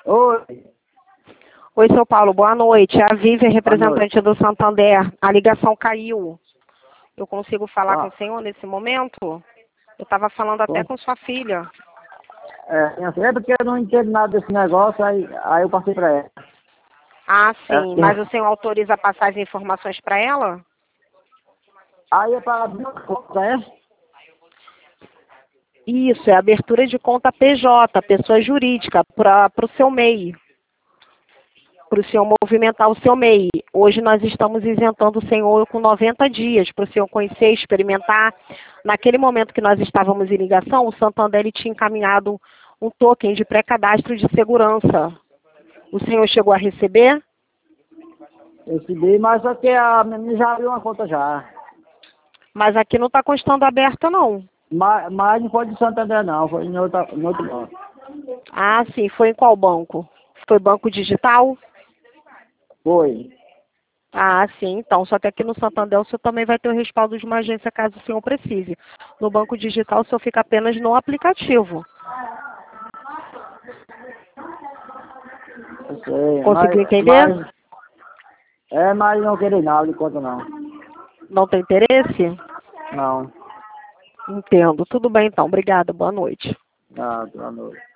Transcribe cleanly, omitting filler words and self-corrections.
Oi, Oi, seu Paulo, boa noite. É a Vivian, boa noite. representante do Santander. A ligação caiu. Eu consigo falar com Ah, o senhor nesse momento? Eu estava falando até bom, com sua filha. é porque eu não entendo nada desse negócio, aí eu passei pra ela. Ah, É, sim. Mas o senhor autoriza passar as informações para ela? aí é para abrir uma conta, é? Isso, é abertura de conta PJ, pessoa jurídica, para o seu MEI. Para o senhor movimentar o seu MEI. Hoje nós estamos isentando o senhor com 90 dias para o senhor conhecer, experimentar. Naquele momento que nós estávamos em ligação, o Santander ele tinha encaminhado um token de pré-cadastro de segurança. O senhor chegou a receber? Recebi, mas só que a menina já abriu uma conta já. Mas aqui não está constando aberta, não. Mas não foi de Santander não, foi em outro banco. Ah, sim. Foi em qual banco? Foi banco digital? Foi. Ah, sim, então, só que aqui no Santander o senhor também vai ter o respaldo de uma agência caso o senhor precise. No banco digital o senhor fica apenas no aplicativo. Eu sei, Conseguiu entender? mas não queria nada de conta não. Não tem interesse? Não, Entendo. Tudo bem então. Obrigada. Boa noite. não, boa noite.